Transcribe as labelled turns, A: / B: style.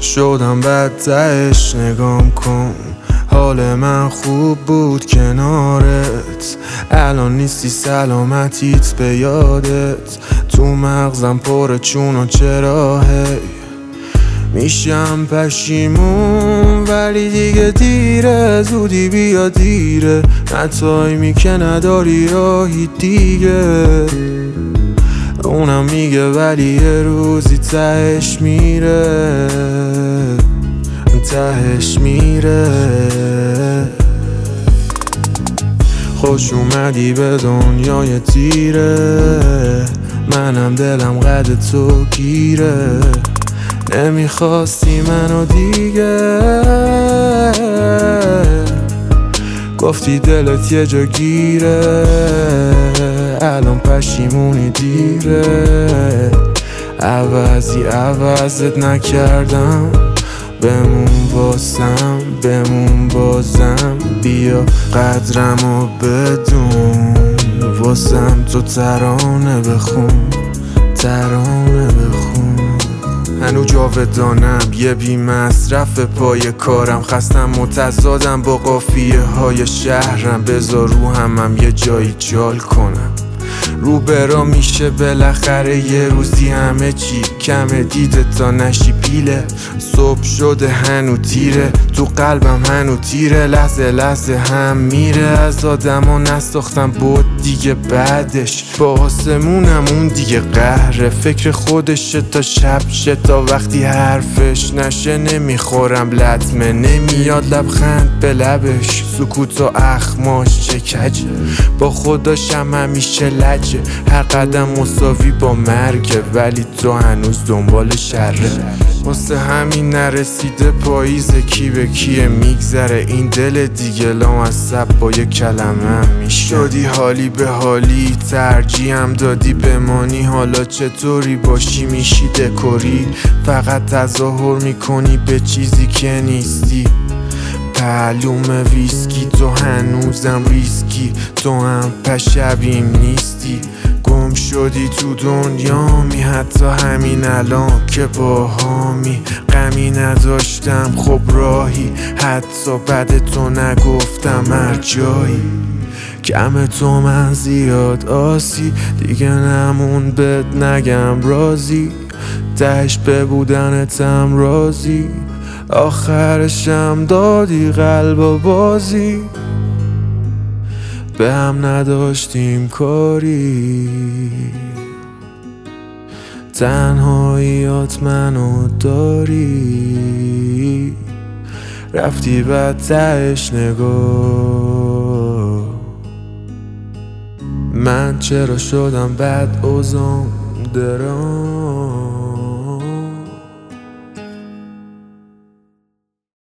A: شدم بد تهش نگام کن. حال من خوب بود کنارت، الان نیستی سلامتیت به یادت. تو مغزم پر چون و چرا هی میشم پشیمون، ولی دیگه دیره، زودی بیا دیره. نه تایمی که نداری راهی دیگه، اونم میگه ولی یه روزی تهش میره، تهش میره. خوش اومدی به دنیای تیره، منم دلم قد تو گیره. نمیخواستی منو دیگه، گفتی دلت یه جا گیره، الان پشیمونی دیره. عوضت نکردم، بمون بازم، بیا قدرمو بدون، واسم تو ترانه بخون. هنو جاودانم، یه بی مصرف پای کارم، خستم متضادم با قافیه های شهرم. بذار روحمم یه جایی جال کنم، رو برا میشه بالاخره یه روزی. همه چی کمه دیده تا نشی پیله، صبح شده هنو تیره، تو قلبم هنو تیره. لحظه هم میره، از آدما نساختم بود دیگه بعدش. با آسمونم اون دیگه قهره، فکر خودشه تا شب شه، تا وقتی حرفش نشه نمیخورم لطمه. نمیاد لبخند به لبش، سکوت و اخماش چه کجه، با خداشم همیشه لجه. هر قدم مساوی با مرگه، ولی تو هنوز دنبال شره. واسه همین نرسیده پاییزه، کی به کیه میگذره این دل دیگه. لامصب با یه کلمه میشه شدی حالی به حالی، ترجیحم دادی بمانی. حالا چطوری باشی میشی دکوری، فقط تظاهر میکنی به چیزی که نیستی. معلومه ویسکی تو هنوزم ریسکی، تو هم پشبیم نیستی. گم شدی تو دنیامی، حتی همین الان که باهامی. غمی نداشتم خب راهی، حتی بعد تو نگفتم هر جایی. کم تو من زیاد آسی، دیگه نمون بد نگم رازی. تهش به بودنتم رازی، آخرشم دادی قلب و بازی. به هم نداشتیم کاری، تنهاییات منو داری. رفتی بعد تهش نگاه، من چرا شدم بد اوزام درام.